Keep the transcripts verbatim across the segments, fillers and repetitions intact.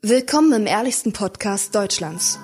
Willkommen im ehrlichsten Podcast Deutschlands.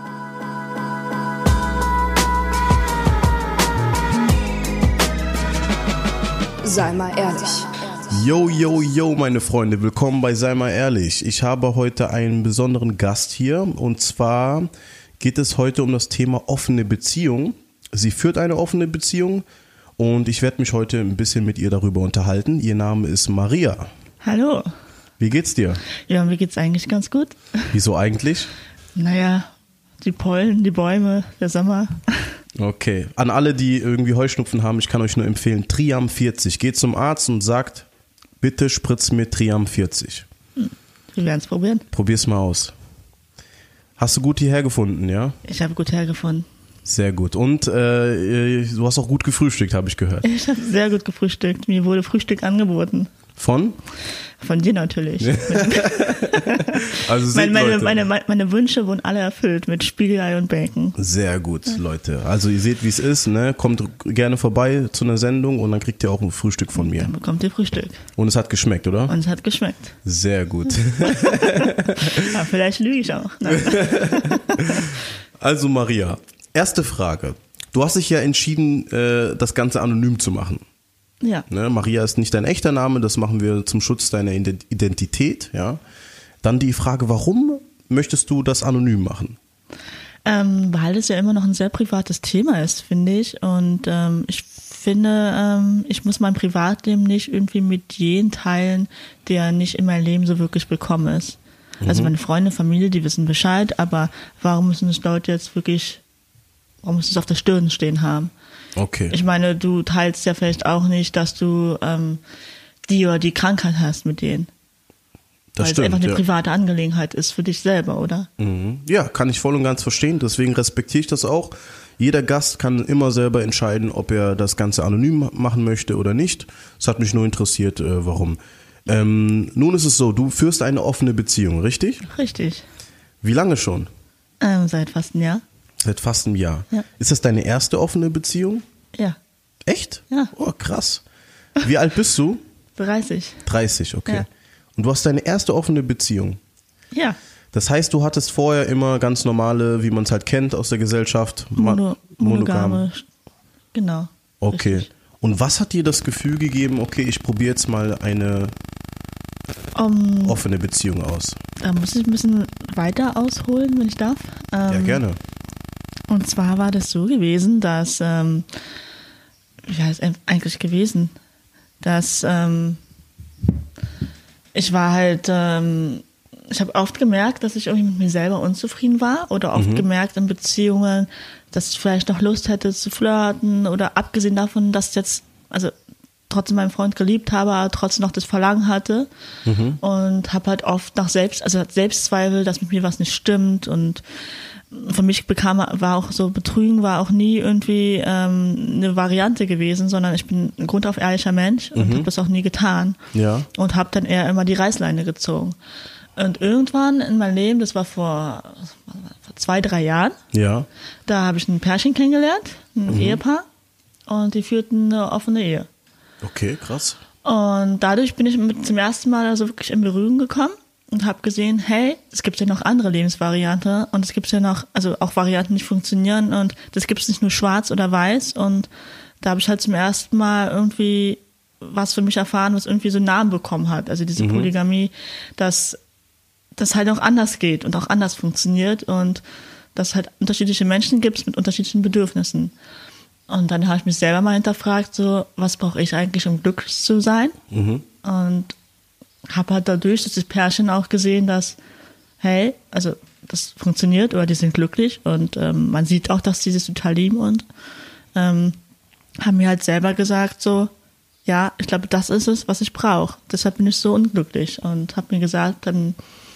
Sei mal ehrlich. Yo, yo, yo, meine Freunde, willkommen bei Sei mal ehrlich. Ich habe heute einen besonderen Gast hier und zwar geht es heute um das Thema offene Beziehung. Sie führt eine offene Beziehung und ich werde mich heute ein bisschen mit ihr darüber unterhalten. Ihr Name ist Maria. Hallo. Wie geht's dir? Ja, mir geht's eigentlich ganz gut. Wieso eigentlich? Naja, die Pollen, die Bäume, der Sommer. Okay, an alle, die irgendwie Heuschnupfen haben, ich kann euch nur empfehlen, Triam vierzig. Geht zum Arzt und sagt, bitte spritz mir Triam vierzig. Hm. Wir werden es probieren. Probier's mal aus. Hast du gut hierher gefunden, ja? Ich habe gut hergefunden. Sehr gut. Und äh, du hast auch gut gefrühstückt, habe ich gehört. Ich habe sehr gut gefrühstückt. Mir wurde Frühstück angeboten. Von? Von dir natürlich. Also seht, meine, Leute. meine, meine, meine Wünsche wurden alle erfüllt mit Spiegelei und Bacon. Sehr gut, Leute. Also ihr seht, wie es ist, ne? Kommt gerne vorbei zu einer Sendung und dann kriegt ihr auch ein Frühstück von mir. Dann bekommt ihr Frühstück. Und es hat geschmeckt, oder? Und es hat geschmeckt. Sehr gut. Ja, vielleicht lüge ich auch. Nein. Also Maria, erste Frage. Du hast dich ja entschieden, das Ganze anonym zu machen. Ja. Ne, Maria ist nicht dein echter Name, das machen wir zum Schutz deiner Identität. Ja. Dann die Frage, warum möchtest du das anonym machen? Ähm, weil es ja immer noch ein sehr privates Thema ist, finde ich. Und ähm, ich finde, ähm, ich muss mein Privatleben nicht irgendwie mit jedem teilen, der nicht in mein Leben so wirklich willkommen ist. Mhm. Also meine Freunde, Familie, die wissen Bescheid, aber warum müssen es Leute jetzt wirklich, warum müssen es auf der Stirn stehen haben? Okay. Ich meine, du teilst ja vielleicht auch nicht, dass du ähm, die oder die Krankheit hast mit denen. Das weil stimmt, es einfach eine ja. private Angelegenheit ist für dich selber, oder? Mhm. Ja, kann ich voll und ganz verstehen, deswegen respektiere ich das auch. Jeder Gast kann immer selber entscheiden, ob er das Ganze anonym machen möchte oder nicht. Es hat mich nur interessiert, äh, warum. Ähm, nun ist es so, du führst eine offene Beziehung, richtig? Richtig. Wie lange schon? Ähm, seit fast einem Jahr. Seit fast einem Jahr. Ja. Ist das deine erste offene Beziehung? Ja. Echt? Ja. Oh, krass. Wie alt bist du? dreißig. dreißig, okay. Ja. Und du hast deine erste offene Beziehung. Ja. Das heißt, du hattest vorher immer ganz normale, wie man es halt kennt aus der Gesellschaft, Ma- Mono, monogame. Genau. Okay. Richtig. Und was hat dir das Gefühl gegeben, okay, ich probiere jetzt mal eine Um, offene Beziehung aus? da muss ich ein bisschen weiter ausholen, wenn ich darf. Ähm, Ja, gerne. Und zwar war das so gewesen, dass, ähm, wie heißt es eigentlich gewesen, dass ähm, ich war halt, ähm, ich habe oft gemerkt, dass ich irgendwie mit mir selber unzufrieden war oder oft Mhm. gemerkt in Beziehungen, dass ich vielleicht noch Lust hätte zu flirten oder abgesehen davon, dass ich jetzt, also trotzdem meinen Freund geliebt habe, aber trotzdem noch das Verlangen hatte Mhm. und habe halt oft nach Selbst, also Selbstzweifel, dass mit mir was nicht stimmt und für mich bekam, war auch so, Betrügen war auch nie irgendwie ähm, eine Variante gewesen, sondern ich bin ein grundauf ehrlicher Mensch und Mhm. habe das auch nie getan. Ja. Und habe dann eher immer die Reißleine gezogen. Und irgendwann in meinem Leben, das war vor, vor zwei, drei Jahren, Ja. da habe ich ein Pärchen kennengelernt, ein Mhm. Ehepaar, und die führten eine offene Ehe. Okay, krass. Und dadurch bin ich mit zum ersten Mal also wirklich in Berührung gekommen und habe gesehen, hey, es gibt ja noch andere Lebensvarianten und es gibt ja noch, also auch Varianten, die nicht funktionieren und das gibt es nicht nur schwarz oder weiß und da habe ich halt zum ersten Mal irgendwie was für mich erfahren, was irgendwie so einen Namen bekommen hat. Also diese Mhm. Polygamie, dass das halt auch anders geht und auch anders funktioniert und dass halt unterschiedliche Menschen gibt mit unterschiedlichen Bedürfnissen. Und dann habe ich mich selber mal hinterfragt, so, was brauche ich eigentlich, um glücklich zu sein? Mhm. Und habe halt dadurch, dass das Pärchen auch gesehen, dass, hey, also das funktioniert oder die sind glücklich und ähm, man sieht auch, dass die sich total lieben und ähm, haben mir halt selber gesagt, so, ja, ich glaube, das ist es, was ich brauche. Deshalb bin ich so unglücklich und habe mir gesagt, dann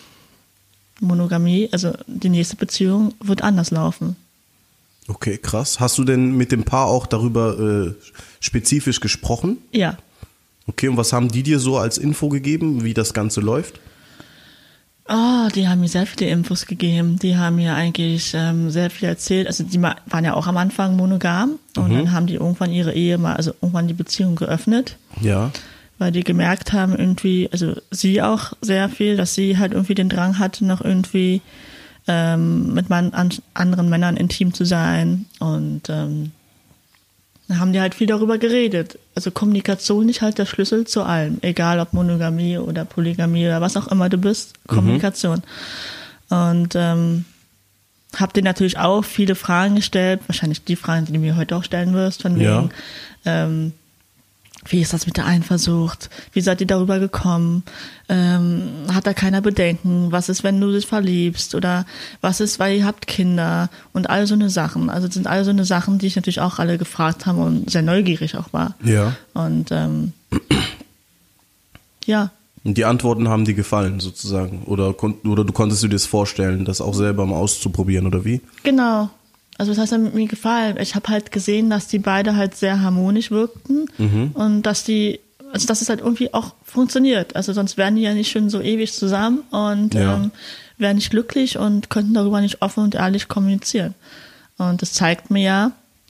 Monogamie, also die nächste Beziehung wird anders laufen. Okay, krass. Hast du denn mit dem Paar auch darüber äh, spezifisch gesprochen? Ja. Okay, und was haben die dir so als Info gegeben, wie das Ganze läuft? Oh, die haben mir sehr viele Infos gegeben. Die haben mir eigentlich ähm, sehr viel erzählt. Also die ma- waren ja auch am Anfang monogam und Mhm. dann haben die irgendwann ihre Ehe mal, also irgendwann die Beziehung geöffnet. Ja. weil die gemerkt haben irgendwie, also sie auch sehr viel, dass sie halt irgendwie den Drang hatte, noch irgendwie ähm, mit man, an, anderen Männern intim zu sein und ähm, dann haben die halt viel darüber geredet. Also Kommunikation ist halt der Schlüssel zu allem, egal ob Monogamie oder Polygamie oder was auch immer du bist, Kommunikation. Mhm. Und ähm, hab dir natürlich auch viele Fragen gestellt, wahrscheinlich die Fragen, die du mir heute auch stellen wirst, von wegen, ja. ähm, wie ist das mit der Eifersucht? Wie seid ihr darüber gekommen? Ähm, hat da keiner Bedenken? Was ist, wenn du dich verliebst? Oder was ist, weil ihr habt Kinder? Und all so eine Sachen. Also das sind all so eine Sachen, die ich natürlich auch alle gefragt habe und sehr neugierig auch war. Ja. Und ähm, ja. Und die Antworten haben dir gefallen sozusagen? Oder, oder du konntest dir das vorstellen, das auch selber mal auszuprobieren, oder wie? Genau. Also das hat mir gefallen. Ich habe halt gesehen, dass die beide halt sehr harmonisch wirkten mhm. und dass die, also dass es halt irgendwie auch funktioniert. Also sonst wären die ja nicht schon so ewig zusammen und ja. ähm, wären nicht glücklich und könnten darüber nicht offen und ehrlich kommunizieren. Und das zeigt mir ja,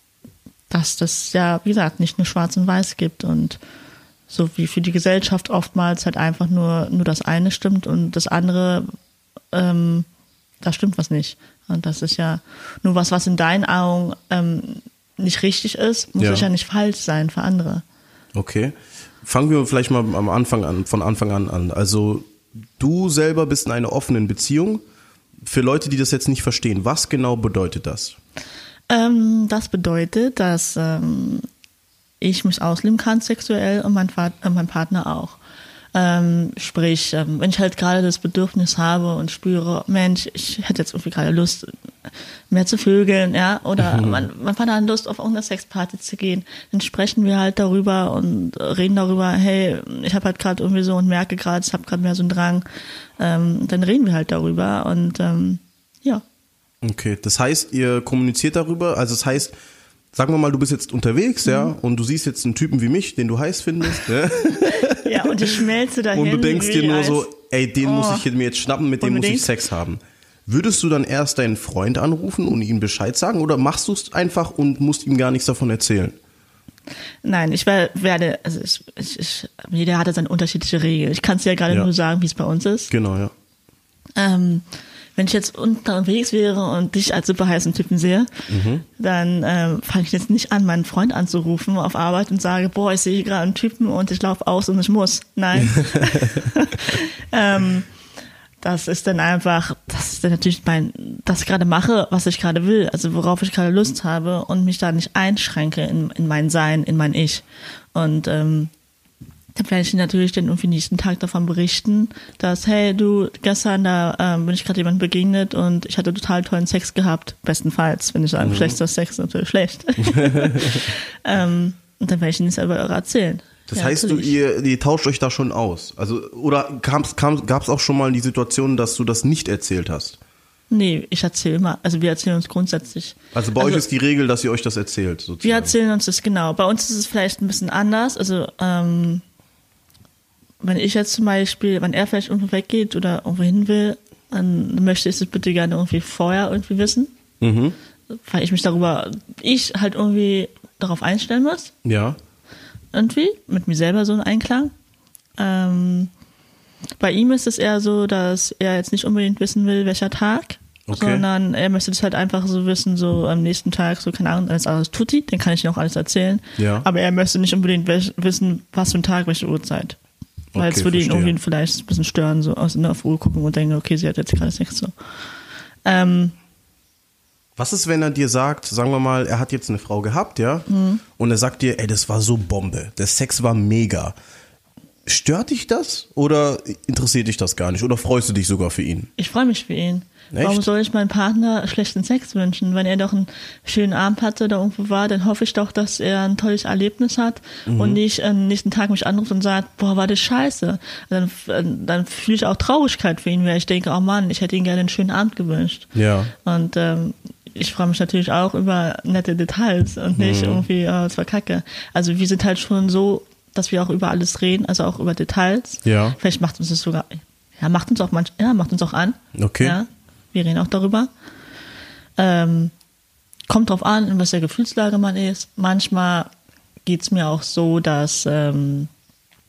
dass das ja, wie gesagt, nicht nur Schwarz und Weiß gibt und so wie für die Gesellschaft oftmals halt einfach nur, nur das eine stimmt und das andere, ähm, da stimmt was nicht. Und das ist ja nur was, was in deinen Augen ähm, nicht richtig ist, muss ja. ja nicht falsch sein für andere. Okay. Fangen wir vielleicht mal am Anfang an, von Anfang an an. Also du selber bist in einer offenen Beziehung. Für Leute, die das jetzt nicht verstehen, was genau bedeutet das? Ähm, das bedeutet, dass ähm, ich mich ausleben kann sexuell und mein, Vater, äh, mein Partner auch. Ähm, sprich, ähm, wenn ich halt gerade das Bedürfnis habe und spüre, Mensch, ich hätte jetzt irgendwie gerade Lust, mehr zu vögeln, ja, oder mhm. mein, mein Partner hat Lust, auf irgendeine Sexparty zu gehen, dann sprechen wir halt darüber und reden darüber, hey, ich habe halt gerade irgendwie so und merke gerade, ich habe gerade mehr so einen Drang, ähm, dann reden wir halt darüber und ähm, ja. Okay, das heißt, ihr kommuniziert darüber, also das heißt, sagen wir mal, du bist jetzt unterwegs, mhm. ja, und du siehst jetzt einen Typen wie mich, den du heiß findest, ja. Ja, und ich schmelze dahin. Und du denkst dir nur so, ey, den oh. muss ich mir jetzt schnappen, mit dem muss ich Sex haben. Würdest du dann erst deinen Freund anrufen und ihm Bescheid sagen oder machst du es einfach und musst ihm gar nichts davon erzählen? Nein, ich werde, also ich, ich, ich, jeder hat seine unterschiedliche Regeln. Ich kann es ja gerade ja. nur sagen, wie es bei uns ist. Genau, ja. Ähm, wenn ich jetzt unterwegs wäre und dich als super heißen Typen sehe, mhm. dann ähm, fange ich jetzt nicht an, meinen Freund anzurufen auf Arbeit und sage, boah, ich sehe hier gerade einen Typen und ich laufe aus und ich muss. Nein. ähm, das ist dann einfach, das ist dann natürlich mein, das ich gerade mache, was ich gerade will, also worauf ich gerade Lust habe und mich da nicht einschränke in, in mein Sein, in mein Ich. Und ähm, dann werde ich natürlich dann irgendwie nächsten Tag davon berichten, dass, hey, du, gestern, da ähm, bin ich gerade jemandem begegnet und ich hatte total tollen Sex gehabt. Bestenfalls, wenn ich sage, mhm. schlechter Sex, natürlich schlecht. ähm, und dann werde ich Ihnen das selber erzählen. Das ja, heißt, du, ihr, ihr tauscht euch da schon aus? Also, oder gab es auch schon mal die Situation, dass du das nicht erzählt hast? Nee, ich erzähle immer, also wir erzählen uns grundsätzlich. Also bei also, euch ist die Regel, dass ihr euch das erzählt, sozusagen? Wir erzählen uns das, genau. Bei uns ist es vielleicht ein bisschen anders, also, ähm, wenn ich jetzt zum Beispiel, wenn er vielleicht irgendwo weggeht oder irgendwo hin will, dann möchte ich das bitte gerne irgendwie vorher irgendwie wissen. Mhm. Weil ich mich darüber, ich halt irgendwie darauf einstellen muss. Ja. Irgendwie, mit mir selber so ein Einklang. Ähm, bei ihm ist es eher so, dass er jetzt nicht unbedingt wissen will, welcher Tag, okay. sondern er möchte das halt einfach so wissen, so am nächsten Tag, so keine Ahnung, alles, alles tutti, dann kann ich ihm auch alles erzählen. Ja. Aber er möchte nicht unbedingt wissen, was für ein Tag, welche Uhrzeit. Weil es okay, würde ihn irgendwie vielleicht ein bisschen stören, so aus in der Uhr gucken und denken, okay, sie hat jetzt gerade Sex so. Ähm, Was ist, wenn er dir sagt, sagen wir mal, er hat jetzt eine Frau gehabt, ja, mhm. und er sagt dir, ey, das war so Bombe, der Sex war mega. Stört dich das oder interessiert dich das gar nicht? Oder freust du dich sogar für ihn? Ich freue mich für ihn. Echt? Warum soll ich meinem Partner schlechten Sex wünschen? Wenn er doch einen schönen Abend hatte oder irgendwo war, dann hoffe ich doch, dass er ein tolles Erlebnis hat mhm. und nicht am nächsten Tag mich anruft und sagt, boah, war das scheiße. Dann, dann fühle ich auch Traurigkeit für ihn, weil ich denke, oh Mann, ich hätte ihm gerne einen schönen Abend gewünscht. Ja. Und ähm, ich freue mich natürlich auch über nette Details und nicht mhm. irgendwie, oh, es war kacke. Also wir sind halt schon so, dass wir auch über alles reden, also auch über Details. Ja. Vielleicht macht uns das sogar, ja, macht uns auch manch, ja, macht uns auch an. Okay. Ja, wir reden auch darüber. Ähm, kommt drauf an, in was der Gefühlslage man ist. Manchmal geht's mir auch so, dass ähm,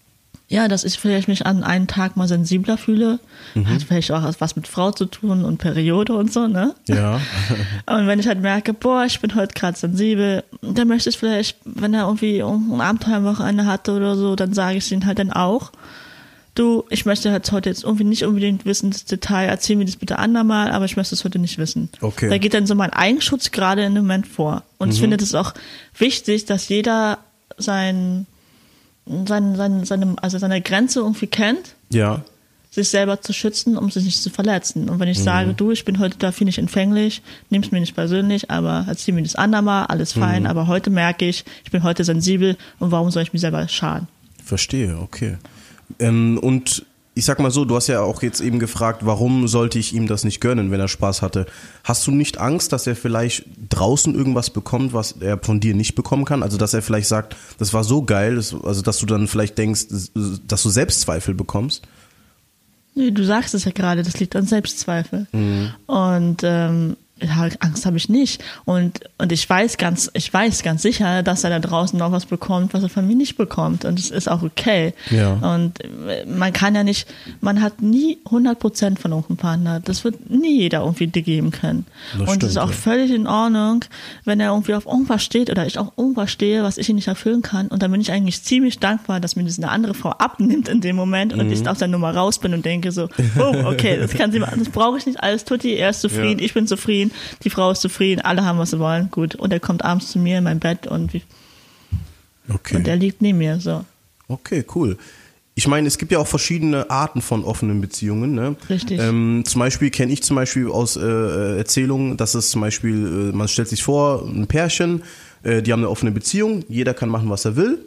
Ja, dass ich vielleicht mich an einem Tag mal sensibler fühle. Mhm. Hat vielleicht auch was mit Frau zu tun und Periode und so, ne? Ja. Und wenn ich halt merke, boah, ich bin heute gerade sensibel, dann möchte ich vielleicht, wenn er irgendwie ein Abenteuerwochenende hatte oder so, dann sage ich ihm halt dann auch, du, ich möchte halt heute jetzt irgendwie nicht unbedingt wissen, das Detail, erzähl mir das bitte andermal, aber ich möchte es heute nicht wissen. Okay. Da geht dann so mein Eigenschutz gerade in dem Moment vor. Und mhm. ich finde das auch wichtig, dass jeder sein Sein, sein, seine, also seine Grenze irgendwie kennt, ja. sich selber zu schützen, um sich nicht zu verletzen. Und wenn ich mhm. sage, du, ich bin heute dafür nicht empfänglich, nimm's mir nicht persönlich, aber erzähl mir das andermal, alles fein, mhm. aber heute merke ich, ich bin heute sensibel und warum soll ich mir selber schaden? Verstehe, okay. Ähm, und ich sag mal so, du hast ja auch jetzt eben gefragt, warum sollte ich ihm das nicht gönnen, wenn er Spaß hatte. Hast du nicht Angst, dass er vielleicht draußen irgendwas bekommt, was er von dir nicht bekommen kann? Also dass er vielleicht sagt, das war so geil, das, also dass du dann vielleicht denkst, dass du Selbstzweifel bekommst? Nee, du sagst es ja gerade, das liegt an Selbstzweifel. Mhm. Und ähm, ja, Angst habe ich nicht. Und, und ich weiß ganz, ich weiß ganz sicher, dass er da draußen noch was bekommt, was er von mir nicht bekommt. Und es ist auch okay. Ja. Und man kann ja nicht, man hat nie hundert Prozent von irgendeinem Partner. Das wird nie jeder irgendwie dir geben können. Das und es ist auch ja. völlig in Ordnung, wenn er irgendwie auf irgendwas steht oder ich auch irgendwas stehe, was ich ihm nicht erfüllen kann. Und dann bin ich eigentlich ziemlich dankbar, dass mir das eine andere Frau abnimmt in dem Moment und mhm. ich aus der Nummer raus bin und denke so, oh, okay, das kann sie machen, das brauche ich nicht, alles tutti, er ist zufrieden, ja. ich bin zufrieden. Die Frau ist zufrieden, alle haben, was sie wollen, gut. Und er kommt abends zu mir in mein Bett und, wie, okay. und er liegt neben mir, so. Okay, cool. Ich meine, es gibt ja auch verschiedene Arten von offenen Beziehungen, ne? Richtig. Ähm, zum Beispiel kenne ich zum Beispiel aus äh, Erzählungen, dass es zum Beispiel, äh, man stellt sich vor, ein Pärchen, äh, die haben eine offene Beziehung, jeder kann machen, was er will,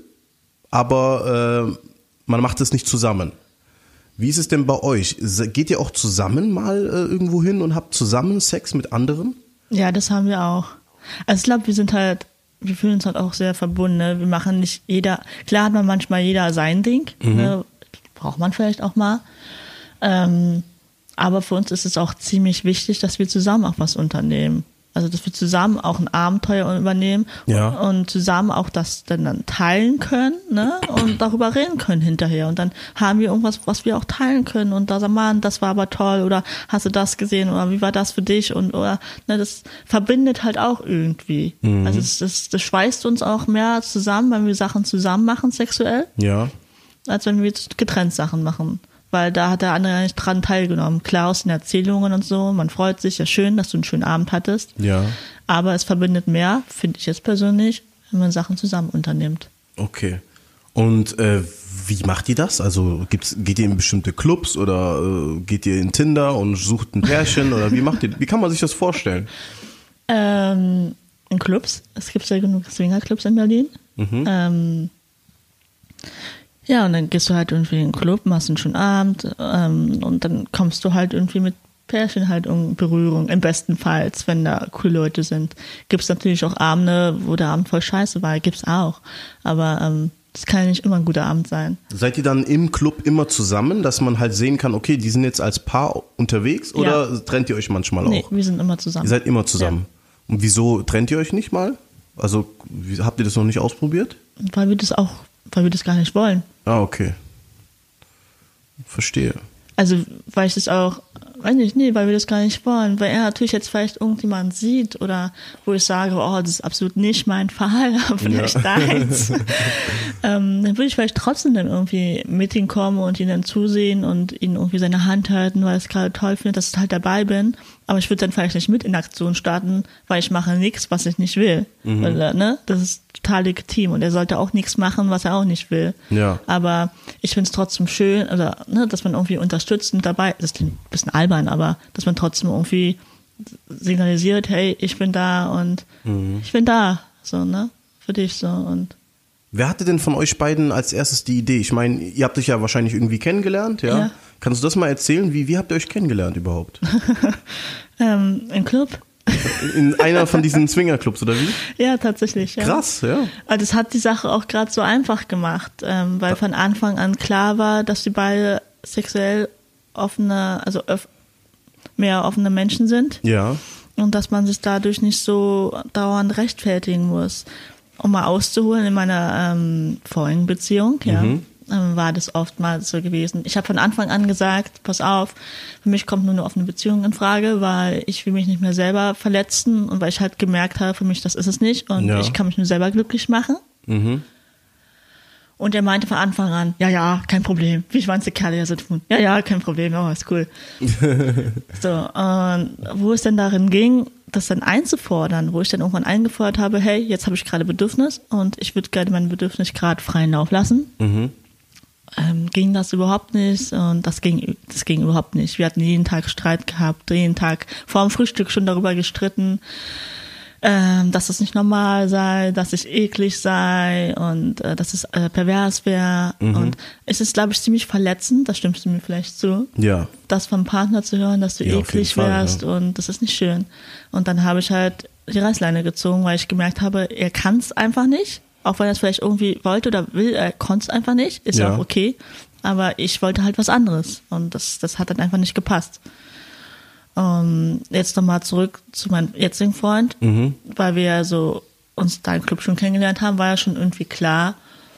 aber äh, man macht es nicht zusammen. Wie ist es denn bei euch? Geht ihr auch zusammen mal äh, irgendwo hin und habt zusammen Sex mit anderen? Ja, das haben wir auch. Also ich glaube, wir sind halt, wir fühlen uns halt auch sehr verbunden. Ne? Wir machen nicht jeder, klar hat man manchmal jeder sein Ding, mhm. ne? Braucht man vielleicht auch mal. Ähm, aber für uns ist es auch ziemlich wichtig, dass wir zusammen auch was unternehmen. Also dass wir zusammen auch ein Abenteuer übernehmen ja. und, und zusammen auch das dann, dann teilen können, ne? Und darüber reden können hinterher. Und dann haben wir irgendwas, was wir auch teilen können. Und da sagen, Mann, das war aber toll oder hast du das gesehen oder wie war das für dich? Und oder ne, das verbindet halt auch irgendwie. Mhm. Also das, das, das schweißt uns auch mehr zusammen, wenn wir Sachen zusammen machen, sexuell, ja. als wenn wir getrennt Sachen machen. Weil da hat der andere ja nicht dran teilgenommen. Klar, aus den Erzählungen und so, man freut sich, ja schön, dass du einen schönen Abend hattest. Ja. Aber es verbindet mehr, finde ich jetzt persönlich, wenn man Sachen zusammen unternimmt. Okay. Und äh, wie macht ihr das? Also gibt's, geht ihr in bestimmte Clubs oder äh, geht ihr in Tinder und sucht ein Pärchen oder wie macht ihr, wie kann man sich das vorstellen? Ähm, in Clubs. Es gibt ja genug Swingerclubs in Berlin. Mhm. Ähm, Ja, und dann gehst du halt irgendwie in den Club, machst einen schönen Abend ähm, und dann kommst du halt irgendwie mit Pärchen halt in Berührung, im besten Fall, wenn da coole Leute sind. Gibt's natürlich auch Abende, wo der Abend voll scheiße war, gibt's auch. Aber ähm, das kann ja nicht immer ein guter Abend sein. Seid ihr dann im Club immer zusammen, dass man halt sehen kann, okay, die sind jetzt als Paar unterwegs oder ja. trennt ihr euch manchmal auch? Nee, wir sind immer zusammen. Ihr seid immer zusammen. Ja. Und wieso trennt ihr euch nicht mal? Also wie, habt ihr das noch nicht ausprobiert? Weil wir das auch Weil wir das gar nicht wollen. Ah, okay. Verstehe. Also, weil ich das auch, weiß nicht, nee, weil wir das gar nicht wollen. Weil er natürlich jetzt vielleicht irgendjemand sieht oder wo ich sage, oh, das ist absolut nicht mein Fall, aber vielleicht ja. deins. ähm, dann würde ich vielleicht trotzdem dann irgendwie mit ihm kommen und ihn dann zusehen und ihn irgendwie seine Hand halten, weil ich es gerade toll finde, dass ich halt dabei bin. Aber ich würde dann vielleicht nicht mit in Aktion starten, weil ich mache nichts, was ich nicht will. Mhm. Weil, ne? Das ist total legitim. Und er sollte auch nichts machen, was er auch nicht will. Ja. Aber ich finde es trotzdem schön, oder, ne, dass man irgendwie unterstützend dabei ist. Das klingt ein bisschen albern, aber dass man trotzdem irgendwie signalisiert, hey, ich bin da und mhm. ich bin da. So, ne? Für dich so. Und wer hatte denn von euch beiden als erstes die Idee? Ich meine, ihr habt euch ja wahrscheinlich irgendwie kennengelernt, ja? Ja. Kannst du das mal erzählen? Wie, wie habt ihr euch kennengelernt überhaupt? ähm, im Club. In einer von diesen Swingerclubs, oder wie? Ja, tatsächlich. Ja. Krass, ja. Also das hat die Sache auch gerade so einfach gemacht, ähm, weil von Anfang an klar war, dass die beide sexuell offene, also öff- mehr offene Menschen sind. Ja. Und dass man sich dadurch nicht so dauernd rechtfertigen muss. Um mal auszuholen, in meiner ähm, vorigen Beziehung, ja, mhm. ähm, war das oftmals so gewesen. Ich habe von Anfang an gesagt, pass auf, für mich kommt nur eine offene Beziehung in Frage, weil ich will mich nicht mehr selber verletzen und weil ich halt gemerkt habe, für mich das ist es nicht und ja. ich kann mich nur selber glücklich machen. Mhm. Und er meinte von Anfang an, ja, ja, kein Problem. Wie schwanzige Kerle ja so tun. Ja, ja, kein Problem, oh, ist cool. So, und wo es denn darin ging, das dann einzufordern, wo ich dann irgendwann eingefordert habe, hey, jetzt habe ich gerade Bedürfnis und ich würde gerne mein Bedürfnis gerade freien Lauf lassen. Mhm. Ähm, ging das überhaupt nicht und das ging, das ging überhaupt nicht. Wir hatten jeden Tag Streit gehabt, jeden Tag vor dem Frühstück schon darüber gestritten, Ähm, dass es nicht normal sei, dass ich eklig sei und äh, dass es äh, pervers wäre. Mhm. Und es ist, glaube ich, ziemlich verletzend, das stimmst du mir vielleicht zu, ja. das vom Partner zu hören, dass du ja, eklig wärst ja. und das ist nicht schön. Und dann habe ich halt die Reißleine gezogen, weil ich gemerkt habe, er kann es einfach nicht, auch wenn er es vielleicht irgendwie wollte oder will, er konnte es einfach nicht, ist ja auch okay, aber ich wollte halt was anderes und das, das hat dann einfach nicht gepasst. Um, jetzt nochmal zurück zu meinem jetzigen Freund, mhm. weil wir ja so uns da im Club schon kennengelernt haben, war ja schon irgendwie klar,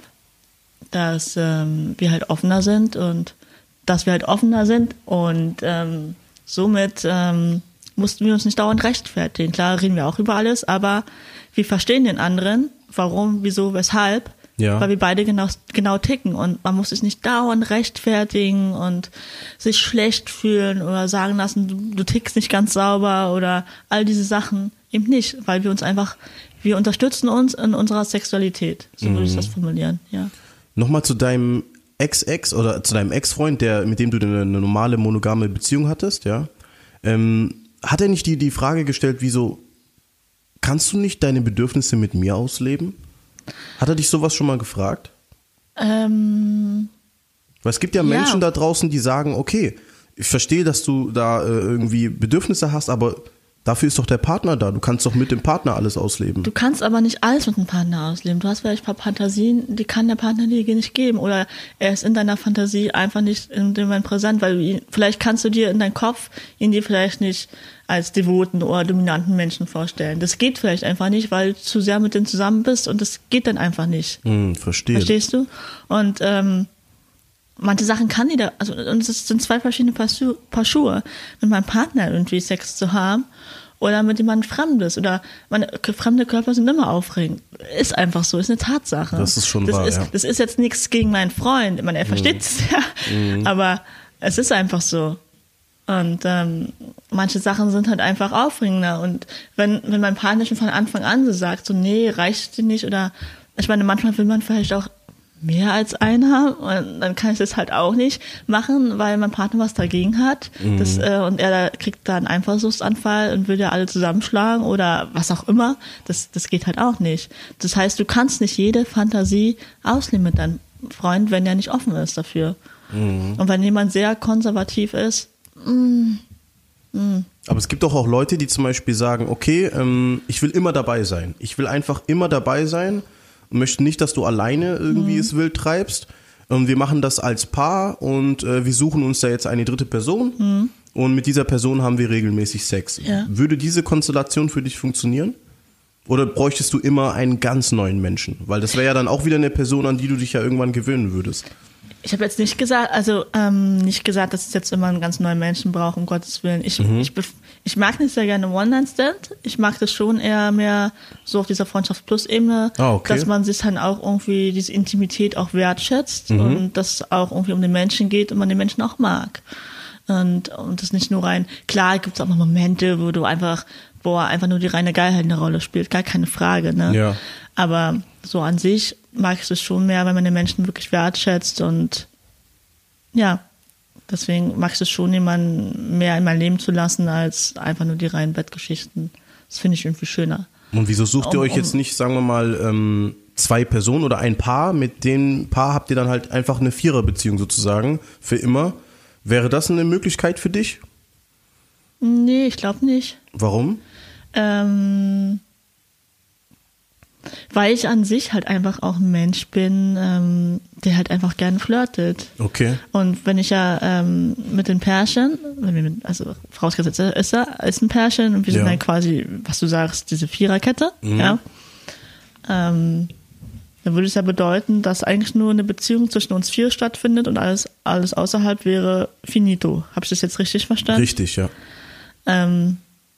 dass ähm, wir halt offener sind und dass wir halt offener sind und ähm, somit ähm, mussten wir uns nicht dauernd rechtfertigen. Klar reden wir auch über alles, aber wir verstehen den anderen, warum, wieso, weshalb. Ja. Weil wir beide genau, genau ticken und man muss sich nicht dauernd rechtfertigen und sich schlecht fühlen oder sagen lassen, du, du tickst nicht ganz sauber oder all diese Sachen. Eben nicht, weil wir uns einfach, wir unterstützen uns in unserer Sexualität. So mhm. würde ich das formulieren, ja. Nochmal zu deinem Ex-Ex oder zu deinem Ex-Freund, der, mit dem du eine, eine normale monogame Beziehung hattest, ja. Ähm, hat er nicht die, die Frage gestellt, wieso kannst du nicht deine Bedürfnisse mit mir ausleben? Hat er dich sowas schon mal gefragt? Ähm, Weil es gibt ja, ja Menschen da draußen, die sagen, okay, ich verstehe, dass du da äh, irgendwie Bedürfnisse hast, aber dafür ist doch der Partner da. Du kannst doch mit dem Partner alles ausleben. Du kannst aber nicht alles mit dem Partner ausleben. Du hast vielleicht ein paar Fantasien, die kann der Partner dir nicht geben. Oder er ist in deiner Fantasie einfach nicht in dem Moment präsent, weil du ihn, vielleicht kannst du dir in deinem Kopf ihn dir vielleicht nicht als devoten oder dominanten Menschen vorstellen. Das geht vielleicht einfach nicht, weil du zu sehr mit denen zusammen bist und das geht dann einfach nicht. Hm, verstehe. Verstehst du? Und ähm, manche Sachen kann die da, also und es sind zwei verschiedene Paar, Schu- Paar Schuhe, mit meinem Partner irgendwie Sex zu haben oder mit jemandem Fremdes oder meine, fremde Körper sind immer aufregend. Ist einfach so, ist eine Tatsache. Das ist schon das wahr, ist, ja. Das ist jetzt nichts gegen meinen Freund, ich meine, er versteht es ja, mhm. aber es ist einfach so. Und ähm, manche Sachen sind halt einfach aufregender. Und wenn, wenn mein Partner schon von Anfang an so sagt, so nee, reicht dir nicht oder ich meine, manchmal will man vielleicht auch mehr als einen haben und dann kann ich das halt auch nicht machen, weil mein Partner was dagegen hat mhm. das, äh, und er kriegt da einen Eifersuchtsanfall und will ja alle zusammenschlagen oder was auch immer. Das, das geht halt auch nicht. Das heißt, du kannst nicht jede Fantasie ausleben mit deinem Freund, wenn er nicht offen ist dafür. Mhm. Und wenn jemand sehr konservativ ist, Mm. Mm. Aber es gibt doch auch Leute, die zum Beispiel sagen, okay, ähm, ich will immer dabei sein. Ich will einfach immer dabei sein und möchte nicht, dass du alleine irgendwie mm. es wild treibst. Und wir machen das als Paar und äh, wir suchen uns da jetzt eine dritte Person mm. und mit dieser Person haben wir regelmäßig Sex. Ja. Würde diese Konstellation für dich funktionieren? Oder bräuchtest du immer einen ganz neuen Menschen? Weil das wäre ja dann auch wieder eine Person, an die du dich ja irgendwann gewöhnen würdest. Ich habe jetzt nicht gesagt, also ähm, nicht gesagt, dass es jetzt immer einen ganz neuen Menschen braucht, um Gottes Willen. Ich, mhm. ich, ich mag nicht sehr gerne One-Night-Stand. Ich mag das schon eher mehr so auf dieser Freundschaft-Plus-Ebene, ah, okay. dass man sich dann auch irgendwie diese Intimität auch wertschätzt mhm. und dass es auch irgendwie um den Menschen geht und man den Menschen auch mag. Und, und das nicht nur rein, klar gibt es auch noch Momente, wo du einfach, wo einfach nur die reine Geilheit eine Rolle spielt, gar keine Frage, ne? Ja. Aber so an sich mag ich es schon mehr, wenn man den Menschen wirklich wertschätzt und ja, deswegen mag ich es schon, jemanden mehr in mein Leben zu lassen, als einfach nur die reinen Bettgeschichten. Das finde ich irgendwie schöner. Und wieso sucht um, ihr euch um, jetzt nicht, sagen wir mal, ähm, zwei Personen oder ein Paar, mit dem Paar habt ihr dann halt einfach eine Viererbeziehung sozusagen, für immer. Wäre das eine Möglichkeit für dich? Nee, ich glaube nicht. Warum? Ähm... Weil ich an sich halt einfach auch ein Mensch bin, ähm, der halt einfach gerne flirtet. Okay. Und wenn ich ja ähm, mit den Pärchen, wenn wir mit, also vorausgesetzt ist er, ist ein Pärchen und wir sind ja. dann quasi, was du sagst, diese Viererkette, mhm. ja. Ähm, Dann würde es ja bedeuten, dass eigentlich nur eine Beziehung zwischen uns vier stattfindet und alles, alles außerhalb wäre finito. Habe ich das jetzt richtig verstanden? Richtig, ja. Ähm,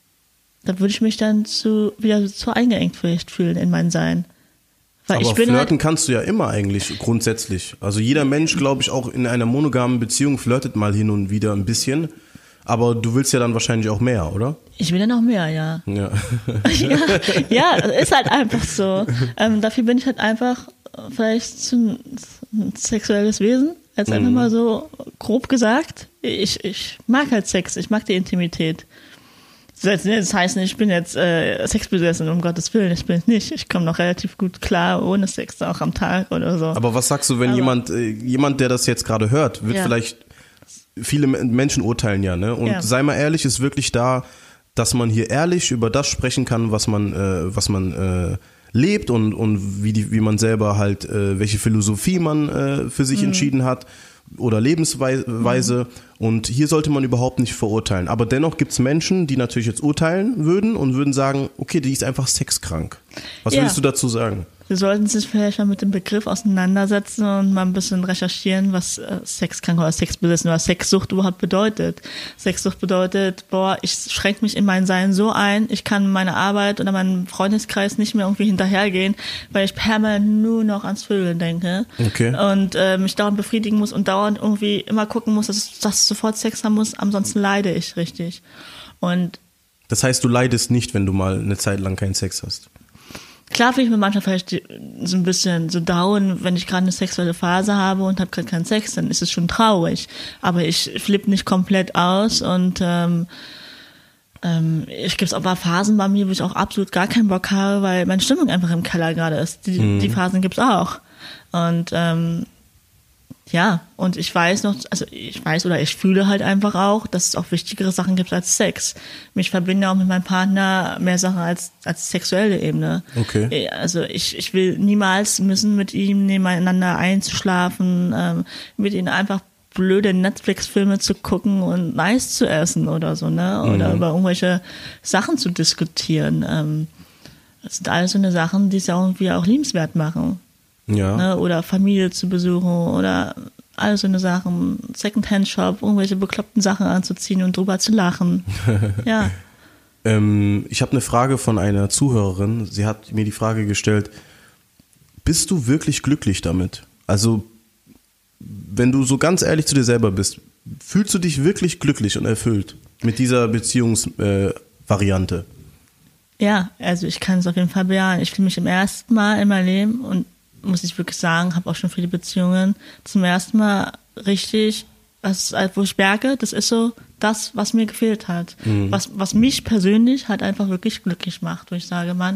da würde ich mich dann zu, wieder zu eingeengt vielleicht fühlen in mein Sein. Weil Aber ich bin flirten halt, kannst du ja immer eigentlich, grundsätzlich. Also jeder Mensch, glaube ich, auch in einer monogamen Beziehung flirtet mal hin und wieder ein bisschen. Aber du willst ja dann wahrscheinlich auch mehr, oder? ich will ja noch mehr, ja. Ja. ja, ja, ist halt einfach so. Ähm, dafür bin ich halt einfach vielleicht zu, ein sexuelles Wesen, als einfach Mhm. mal so grob gesagt. Ich, ich mag halt Sex, ich mag die Intimität. Das heißt nicht, ich bin jetzt äh, sexbesessen, um Gottes Willen, ich bin es nicht. Ich komme noch relativ gut klar ohne Sex, auch am Tag oder so. Aber was sagst du, wenn Aber- jemand, äh, jemand, der das jetzt gerade hört, wird Ja. vielleicht, viele Menschen urteilen ja, ne? Und Ja. sei mal ehrlich, ist wirklich da, dass man hier ehrlich über das sprechen kann, was man, äh, was man äh, lebt und, und wie, die, wie man selber halt, äh, welche Philosophie man äh, für sich Mhm. entschieden hat oder Lebensweise. Und hier sollte man überhaupt nicht verurteilen. Aber dennoch gibt es Menschen, die natürlich jetzt urteilen würden und würden sagen, okay, die ist einfach sexkrank. Was Ja. würdest du dazu sagen? Sie sollten sich vielleicht mal mit dem Begriff auseinandersetzen und mal ein bisschen recherchieren, was äh, Sexkrank oder Sexbesessen oder Sexsucht überhaupt bedeutet. Sexsucht bedeutet, boah, ich schränke mich in mein Sein so ein, ich kann meine Arbeit oder meinen Freundeskreis nicht mehr irgendwie hinterhergehen, weil ich permanent nur noch ans Vögeln denke. Okay. Und äh, mich dauernd befriedigen muss und dauernd irgendwie immer gucken muss, dass ich, dass ich sofort Sex haben muss, ansonsten leide ich richtig. Und Das heißt, du leidest nicht, wenn du mal eine Zeit lang keinen Sex hast. klar fühle ich mir manchmal vielleicht die- so ein bisschen so down, wenn ich gerade eine sexuelle Phase habe und habe gerade keinen Sex, dann ist es schon traurig. Aber ich flippe nicht komplett aus und ähm, ähm, ich gibt es auch ein paar Phasen bei mir, wo ich auch absolut gar keinen Bock habe, weil meine Stimmung einfach im Keller gerade ist. Die, Mhm. die Phasen gibt es auch. Und ähm, ja, und ich weiß noch, also ich weiß oder ich fühle halt einfach auch, dass es auch wichtigere Sachen gibt als Sex. Mich verbinde auch mit meinem Partner mehr Sachen als als sexuelle Ebene. Okay. Also ich, ich will niemals müssen mit ihm nebeneinander einzuschlafen, ähm, mit ihm einfach blöde Netflix-Filme zu gucken und nice zu essen oder so, ne? Oder Mhm. über irgendwelche Sachen zu diskutieren. Ähm, das sind alles so eine Sachen, die es ja irgendwie auch liebenswert machen. Ja. Ne? Oder Familie zu besuchen oder all so eine Sachen, Secondhand-Shop, irgendwelche bekloppten Sachen anzuziehen und drüber zu lachen. Ja. Ähm, ich habe eine Frage von einer Zuhörerin. Sie hat mir die Frage gestellt, bist du wirklich glücklich damit? Also, wenn du so ganz ehrlich zu dir selber bist, fühlst du dich wirklich glücklich und erfüllt mit dieser Beziehungsvariante? Äh, Variante? Ja, also ich kann es auf jeden Fall bejahen. Ich fühle mich im ersten Mal in meinem Leben und muss ich wirklich sagen, habe auch schon viele Beziehungen, zum ersten Mal richtig, was, wo ich merke, das ist so das, was mir gefehlt hat. Mhm. Was, was mich persönlich halt einfach wirklich glücklich macht, wo ich sage, Mann,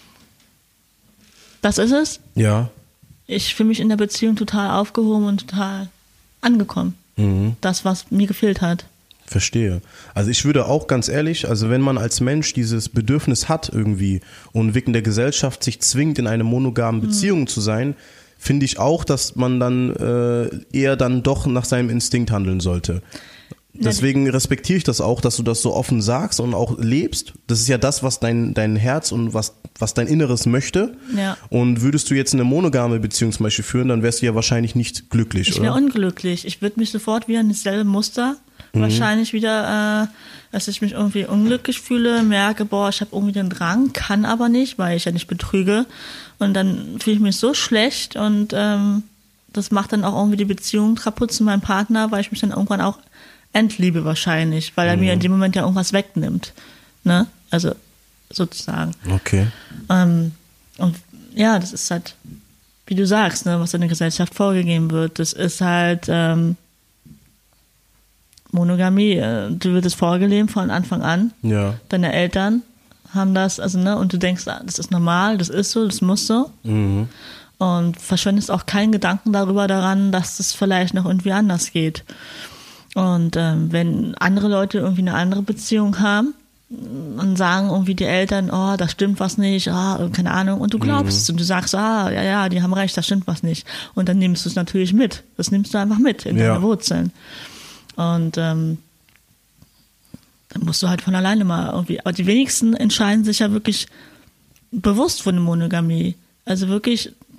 das ist es. Ja. Ich fühle mich in der Beziehung total aufgehoben und total angekommen. Mhm. Das, was mir gefehlt hat. Verstehe. Also ich würde auch ganz ehrlich, also wenn man als Mensch dieses Bedürfnis hat irgendwie und wegen der Gesellschaft sich zwingt, in einer monogamen Beziehung zu sein, finde ich auch, dass man dann äh, eher dann doch nach seinem Instinkt handeln sollte. Deswegen respektiere ich das auch, dass du das so offen sagst und auch lebst. Das ist ja das, was dein, dein Herz und was, was dein Inneres möchte. Ja. Und würdest du jetzt eine monogame Beziehung zum Beispiel führen, dann wärst du ja wahrscheinlich nicht glücklich, Ich wäre oder? unglücklich. Ich würde mich sofort wieder in dasselbe Muster, Mhm. wahrscheinlich wieder, äh, dass ich mich irgendwie unglücklich fühle, merke, boah, ich habe irgendwie den Drang, kann aber nicht, weil ich ja nicht betrüge. Und dann fühle ich mich so schlecht und ähm, das macht dann auch irgendwie die Beziehung kaputt zu meinem Partner, weil ich mich dann irgendwann auch entliebe wahrscheinlich, weil er mir in dem Moment ja irgendwas wegnimmt. Ne? Also sozusagen. Okay. Ähm, und ja, das ist halt, wie du sagst, ne, was in der Gesellschaft vorgegeben wird. Das ist halt ähm, Monogamie. Äh, du wird es vorgelebt von Anfang an. Ja. Deine Eltern haben das, also ne, und du denkst, ah, das ist normal, das ist so, das muss so. Mhm. Und verschwendest auch keinen Gedanken darüber daran, dass das vielleicht noch irgendwie anders geht. Und ähm, wenn andere Leute irgendwie eine andere Beziehung haben, dann sagen irgendwie die Eltern, oh, da stimmt was nicht, ah, keine Ahnung, und du glaubst es und du sagst, ah, ja, ja, die haben recht, da stimmt was nicht. Und dann nimmst du es natürlich mit. Das nimmst du einfach mit in Ja. deine Wurzeln. Und ähm, dann musst du halt von alleine mal irgendwie, aber die wenigsten entscheiden sich ja wirklich bewusst für eine Monogamie. Also wirklich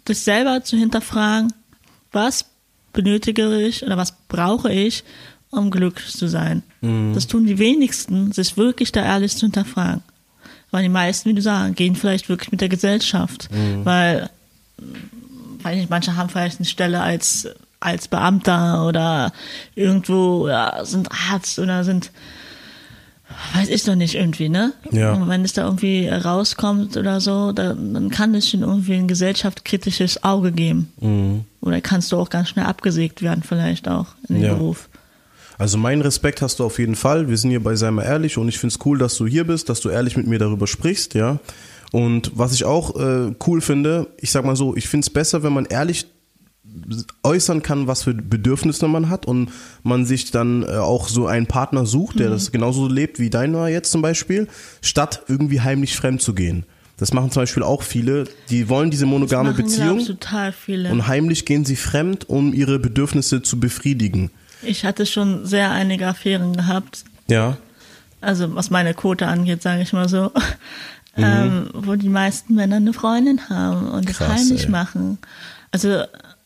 dich selber zu hinterfragen, was benötige ich oder was brauche ich, um glücklich zu sein. Mhm. Das tun die wenigsten, sich wirklich da ehrlich zu hinterfragen. Weil die meisten, wie du sagst, gehen vielleicht wirklich mit der Gesellschaft. Mhm. Weil, weiß nicht, manche haben vielleicht eine Stelle als, als Beamter oder irgendwo, ja, sind Arzt oder sind, weiß ich doch nicht, irgendwie, ne? Ja. Und wenn es da irgendwie rauskommt oder so, dann, dann kann es schon irgendwie ein gesellschaftskritisches Auge geben. Mhm. Oder kannst du auch ganz schnell abgesägt werden, vielleicht auch in den ja. Beruf. Also meinen Respekt hast du auf jeden Fall. Wir sind hier bei Sei mal ehrlich und ich finde es cool, dass du hier bist, dass du ehrlich mit mir darüber sprichst, ja. Und was ich auch äh, cool finde, ich sag mal so, ich finde es besser, wenn man ehrlich äußern kann, was für Bedürfnisse man hat und man sich dann äh, auch so einen Partner sucht, der mhm. das genauso lebt wie deiner jetzt zum Beispiel, statt irgendwie heimlich fremd zu gehen. Das machen zum Beispiel auch viele, die wollen diese monogame das machen, Beziehung glaub, total viele. Und heimlich gehen sie fremd, um ihre Bedürfnisse zu befriedigen. Ich hatte schon sehr einige Affären gehabt. Ja. Also was meine Quote angeht, sage ich mal so. Mhm. Ähm, wo die meisten Männer eine Freundin haben und das heimlich ey. machen. Also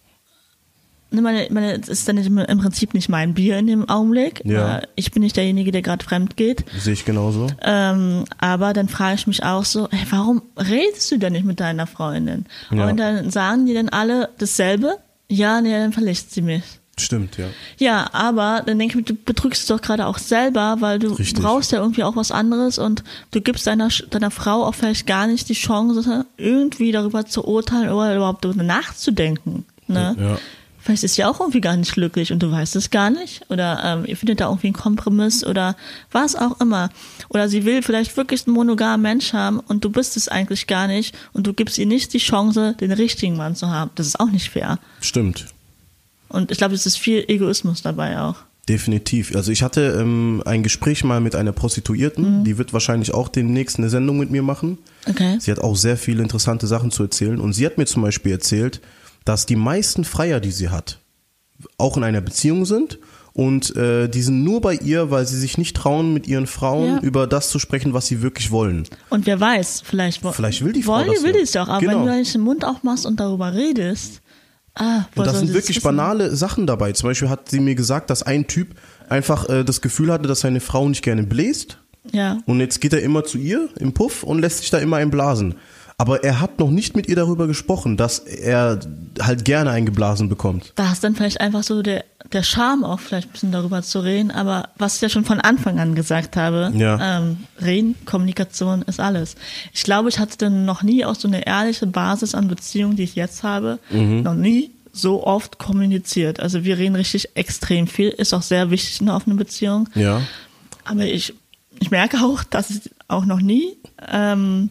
meine, meine, das ist dann nicht, im Prinzip nicht mein Bier in dem Augenblick. Ja. Ich bin nicht derjenige, der gerade fremd geht. Sehe ich genauso. Ähm, aber dann frage ich mich auch so, hey, warum redest du denn nicht mit deiner Freundin? Ja. Und dann sagen die dann alle dasselbe. Ja, nee, dann verlässt sie mich. Stimmt, ja. Ja, aber dann denke ich, du betrügst dich doch gerade auch selber, weil du Richtig. brauchst ja irgendwie auch was anderes und du gibst deiner, deiner Frau auch vielleicht gar nicht die Chance, irgendwie darüber zu urteilen oder überhaupt darüber nachzudenken. Ne? Ja. Vielleicht ist sie auch irgendwie gar nicht glücklich und du weißt es gar nicht. Oder ähm, ihr findet da irgendwie einen Kompromiss oder was auch immer. Oder sie will vielleicht wirklich einen monogamen Mensch haben und du bist es eigentlich gar nicht und du gibst ihr nicht die Chance, den richtigen Mann zu haben. Das ist auch nicht fair. Stimmt. Und ich glaube, es ist viel Egoismus dabei auch. Definitiv. Also ich hatte ähm, ein Gespräch mal mit einer Prostituierten, mhm. die wird wahrscheinlich auch demnächst eine Sendung mit mir machen. Okay. Sie hat auch sehr viele interessante Sachen zu erzählen und sie hat mir zum Beispiel erzählt, dass die meisten Freier, die sie hat, auch in einer Beziehung sind und äh, die sind nur bei ihr, weil sie sich nicht trauen, mit ihren Frauen ja. über das zu sprechen, was sie wirklich wollen. Und wer weiß, vielleicht, vielleicht will die Frau wollen, das die will es doch, aber genau. wenn du nicht den Mund aufmachst und darüber redest, ah, und das sind wirklich banale Sachen dabei. Zum Beispiel hat sie mir gesagt, dass ein Typ einfach äh, das Gefühl hatte, dass seine Frau nicht gerne bläst. Ja. Und jetzt geht er immer zu ihr im Puff und lässt sich da immer einblasen. Aber er hat noch nicht mit ihr darüber gesprochen, dass er halt gerne eingeblasen bekommt. Da ist dann vielleicht einfach so der, der Charme auch vielleicht ein bisschen darüber zu reden. Aber was ich ja schon von Anfang an gesagt habe, ja. ähm, reden, Kommunikation ist alles. Ich glaube, ich hatte dann noch nie auch so eine ehrliche Basis an Beziehungen, die ich jetzt habe, mhm. noch nie so oft kommuniziert. Also wir reden richtig extrem viel, ist auch sehr wichtig in einer offenen Beziehung. Ja. Aber ich, ich merke auch, dass ich auch noch nie... Ähm,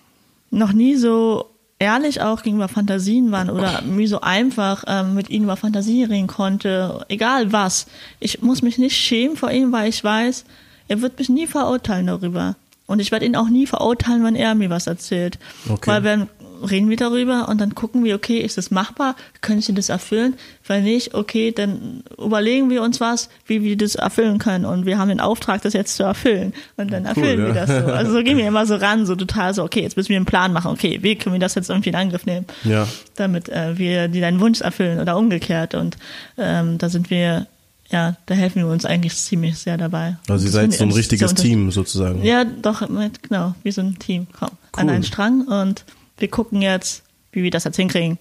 noch nie so ehrlich auch gegenüber Fantasien waren oder mir so einfach ähm, mit ihnen über Fantasien reden konnte, egal was. Ich muss mich nicht schämen vor ihm, weil ich weiß, er wird mich nie verurteilen darüber. Und ich werde ihn auch nie verurteilen, wenn er mir was erzählt. Okay. Weil wir reden wir darüber und dann gucken wir, okay, ist das machbar? Können sie das erfüllen? Wenn nicht, okay, dann überlegen wir uns was, wie wir das erfüllen können. Und wir haben den Auftrag, das jetzt zu erfüllen. Und dann erfüllen cool, wir ja. das so. Also so gehen wir immer so ran, so total so, okay, jetzt müssen wir einen Plan machen. Okay, wie können wir das jetzt irgendwie in Angriff nehmen? Ja. Damit äh, wir die deinen Wunsch erfüllen oder umgekehrt. Und ähm, da sind wir, ja, da helfen wir uns eigentlich ziemlich sehr dabei. Also ihr seid so ein richtiges Team sozusagen. Ja, doch, genau, wie so ein Team. Komm, cool. An einen Strang und wir gucken jetzt, wie wir das jetzt hinkriegen.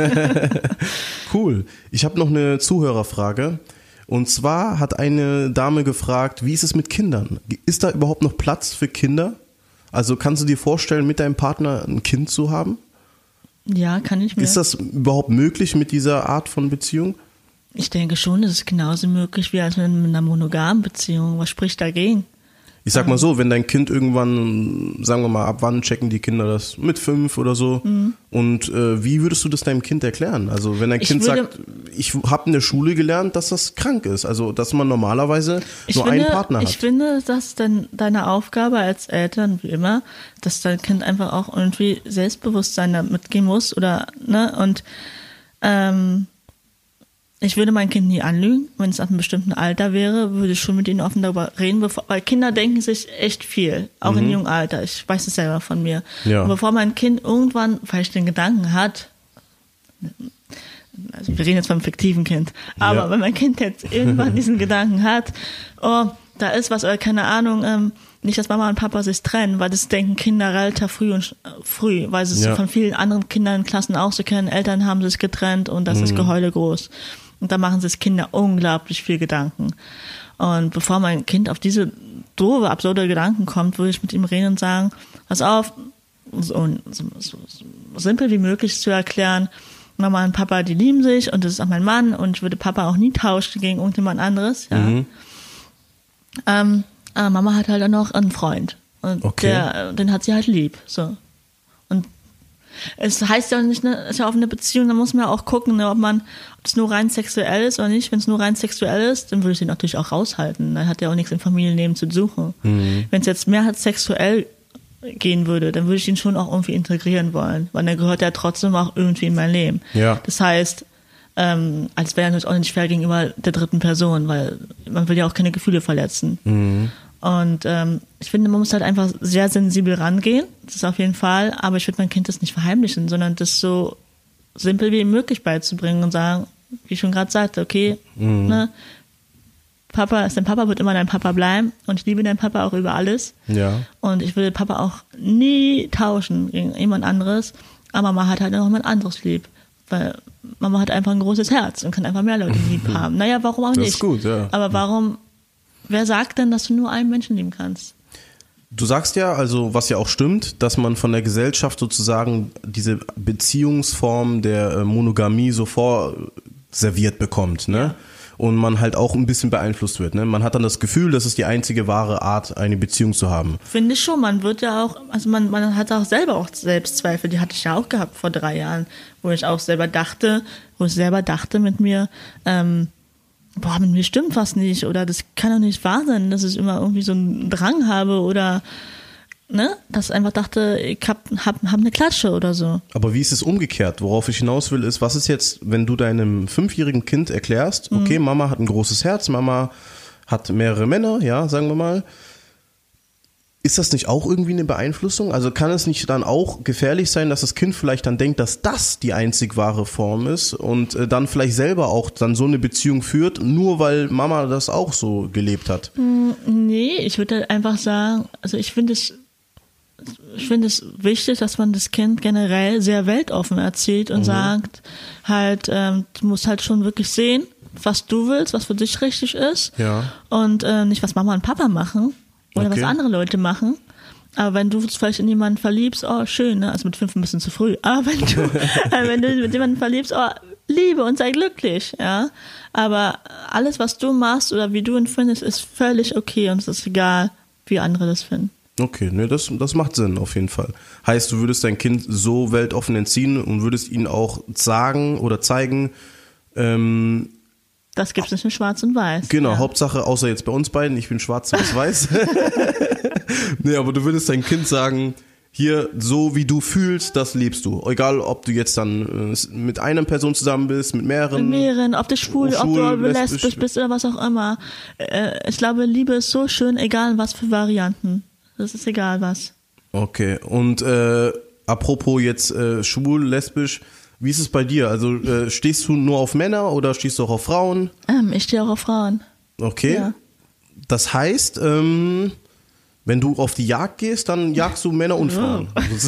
Cool. Ich habe noch eine Zuhörerfrage. Und zwar hat eine Dame gefragt, wie ist es mit Kindern? Ist da überhaupt noch Platz für Kinder? Also kannst du dir vorstellen, mit deinem Partner ein Kind zu haben? Ja, kann ich mir. Ist das überhaupt möglich mit dieser Art von Beziehung? Ich denke schon, das ist genauso möglich wie als mit einer monogamen Beziehung. Was spricht dagegen? Ich sag mal so, wenn dein Kind irgendwann, sagen wir mal, ab wann checken die Kinder das? Mit fünf oder so. Mhm. Und äh, wie würdest du das deinem Kind erklären? Also wenn dein ich Kind würde, sagt, ich habe in der Schule gelernt, dass das krank ist. Also dass man normalerweise nur finde, einen Partner hat. Ich finde, dass dann deine Aufgabe als Eltern, wie immer, dass dein Kind einfach auch irgendwie Selbstbewusstsein da mitgehen muss. Oder, ne? Und ähm, ich würde mein Kind nie anlügen, wenn es ab einem bestimmten Alter wäre, würde ich schon mit ihnen offen darüber reden, bevor, weil Kinder denken sich echt viel, auch mhm. in jungem Alter. Ich weiß es selber von mir. Ja. Und bevor mein Kind irgendwann vielleicht den Gedanken hat, also wir reden jetzt vom fiktiven Kind, aber ja. wenn mein Kind jetzt irgendwann diesen Gedanken hat, oh, da ist was, oder keine Ahnung, ähm, nicht, dass Mama und Papa sich trennen, weil das denken Kinder relativ früh und äh, früh, weil sie es ja. von vielen anderen Kindern in Klassen auch so kennen, Eltern haben sich getrennt und das mhm. ist Geheule groß. Und da machen sich Kinder unglaublich viel Gedanken. Und bevor mein Kind auf diese doofe, absurde Gedanken kommt, würde ich mit ihm reden und sagen, pass auf, so, so, so, so simpel wie möglich zu erklären, Mama und Papa, die lieben sich und das ist auch mein Mann und ich würde Papa auch nie tauschen gegen irgendjemand anderes, ja. Mhm. Ähm, aber Mama hat halt auch noch einen Freund und okay. der, den hat sie halt lieb, so. Und es heißt ja nicht, ne, es ist ja auch eine Beziehung, da muss man ja auch gucken, ne, ob man, ob es nur rein sexuell ist oder nicht. Wenn es nur rein sexuell ist, dann würde ich den natürlich auch raushalten. Dann hat er auch nichts im Familienleben zu suchen. Mhm. Wenn es jetzt mehr als sexuell gehen würde, dann würde ich ihn schon auch irgendwie integrieren wollen, weil dann gehört er trotzdem auch irgendwie in mein Leben. Ja. Das heißt, ähm, als wäre er natürlich auch nicht fair gegenüber der dritten Person, weil man will ja auch keine Gefühle verletzen. Mhm. Und ähm, ich finde, man muss halt einfach sehr sensibel rangehen, das ist auf jeden Fall, aber ich würde mein Kind das nicht verheimlichen, sondern das so simpel wie möglich beizubringen und sagen, wie ich schon gerade sagte, okay, mhm. ne, Papa ist dein Papa, wird immer dein Papa bleiben und ich liebe deinen Papa auch über alles. Ja. Und ich will Papa auch nie tauschen gegen jemand anderes, aber Mama hat halt noch jemand anderes lieb, weil Mama hat einfach ein großes Herz und kann einfach mehr Leute lieb haben. Naja, warum auch das nicht? Ist gut, ja. Aber warum, wer sagt denn, dass du nur einen Menschen lieben kannst? Du sagst ja, also was ja auch stimmt, dass man von der Gesellschaft sozusagen diese Beziehungsform der Monogamie so vorserviert bekommt, ne? Ja. Und man halt auch ein bisschen beeinflusst wird, ne? Man hat dann das Gefühl, das ist die einzige wahre Art, eine Beziehung zu haben. Finde ich schon, man wird ja auch, also man, man hat auch selber auch Selbstzweifel, die hatte ich ja auch gehabt vor drei Jahren, wo ich auch selber dachte, wo ich selber dachte mit mir, ähm, boah, mit mir stimmt was nicht oder das kann doch nicht wahr sein, dass ich immer irgendwie so einen Drang habe oder ne, dass ich einfach dachte, ich hab, hab, hab eine Klatsche oder so. Aber wie ist es umgekehrt? Worauf ich hinaus will, ist, was ist jetzt, wenn du deinem fünfjährigen Kind erklärst, okay, mhm. Mama hat ein großes Herz, Mama hat mehrere Männer, ja, sagen wir mal. Ist das nicht auch irgendwie eine Beeinflussung? Also kann es nicht dann auch gefährlich sein, dass das Kind vielleicht dann denkt, dass das die einzig wahre Form ist und äh, dann vielleicht selber auch dann so eine Beziehung führt, nur weil Mama das auch so gelebt hat? Nee, ich würde einfach sagen, also ich finde es Ich finde es wichtig, dass man das Kind generell sehr weltoffen erzählt und mhm. sagt, halt, ähm, du musst halt schon wirklich sehen, was du willst, was für dich richtig ist ja. und äh, nicht, was Mama und Papa machen oder okay. was andere Leute machen. Aber wenn du vielleicht in jemanden verliebst, oh, schön, ne? Also mit fünf ein bisschen zu früh. Aber wenn du, äh, wenn du mit jemanden verliebst, oh, liebe und sei glücklich, ja. Aber alles, was du machst oder wie du ihn findest, ist völlig okay und es ist egal, wie andere das finden. Okay, ne, das, das macht Sinn auf jeden Fall. Heißt, du würdest dein Kind so weltoffen entziehen und würdest ihnen auch sagen oder zeigen, ähm, das gibt's nicht in Schwarz und Weiß. Genau, ja. Hauptsache, außer jetzt bei uns beiden, ich bin schwarz und weiß. Nee, aber du würdest dein Kind sagen, hier, so wie du fühlst, das lebst du. Egal, ob du jetzt dann äh, mit einer Person zusammen bist, mit mehreren. Mit mehreren, ob du schwul, schwul ob du lesbisch, lesbisch bist oder was auch immer. Äh, ich glaube, Liebe ist so schön, egal was für Varianten. Das ist egal was. Okay, und äh, apropos jetzt äh, schwul, lesbisch, wie ist es bei dir? Also äh, stehst du nur auf Männer oder stehst du auch auf Frauen? Ähm, ich stehe auch auf Frauen. Okay, ja. Das heißt, ähm, wenn du auf die Jagd gehst, dann jagst du Männer und Frauen.